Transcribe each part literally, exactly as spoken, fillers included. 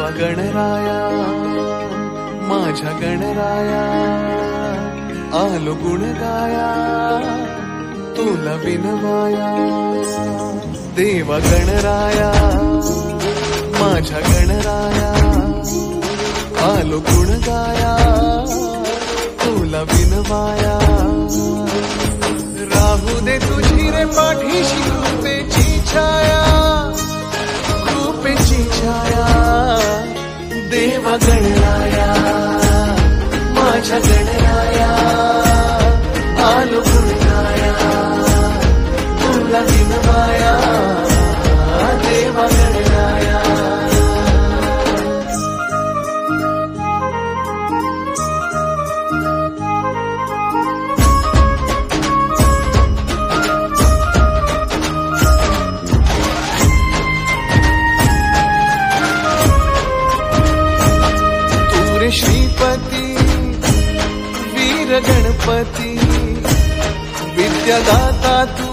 देवा गणराया माझ्या गणराया आलो गुण गाया तुला विनवाया देवा गणराया माझ्या गणराया आलो गुण गाया तुला विनवाया राहू दे तुझी रे पाठीशी कृपेची छाया कृपेची छाया देवा गणराया माझ्या गणराया आलो गुण गाया तुला विनवाया देवा गणराया श्रीपती वीर गणपती विद्यादाता तू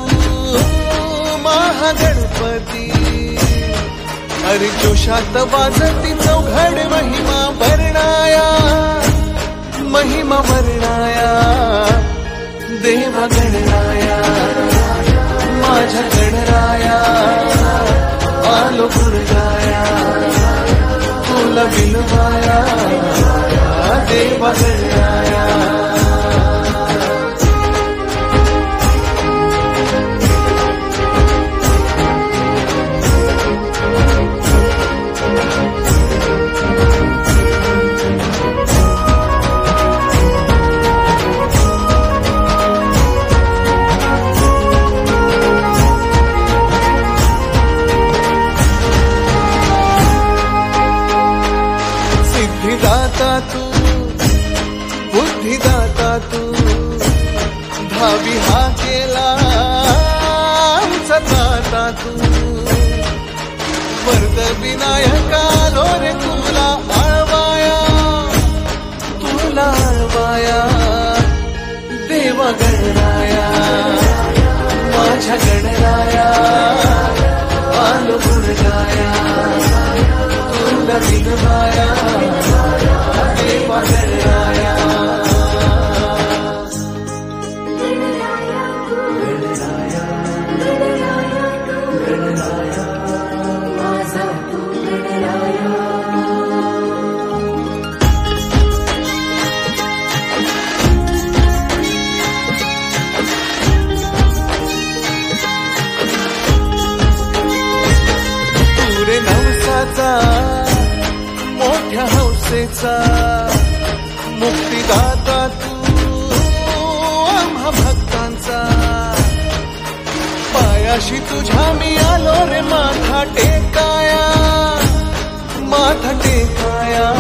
महागणपती हरी जोशात वाजती चौघड महिमा वर्णाया महिमा वर्णाया देवा गणराया माझ्या गणराया आलो गुण गाया तुला विनवाया देवा गणराया सिद्धिदाता तू बुद्धिदाता तू भावी हा केला सदाता तू वरद विनायका लो रे तुला आळवाया तुला आळवाया देवा गणराया माझ्या गणराया आलो गुण गाया तुला विनवाया देवा गणराया मोठ्या हौसेचा मुक्तिदाता तू आम्हा भक्तांचा पायाशी तुझ्या मी आलो रे माथा टेकाया माथा टेकाया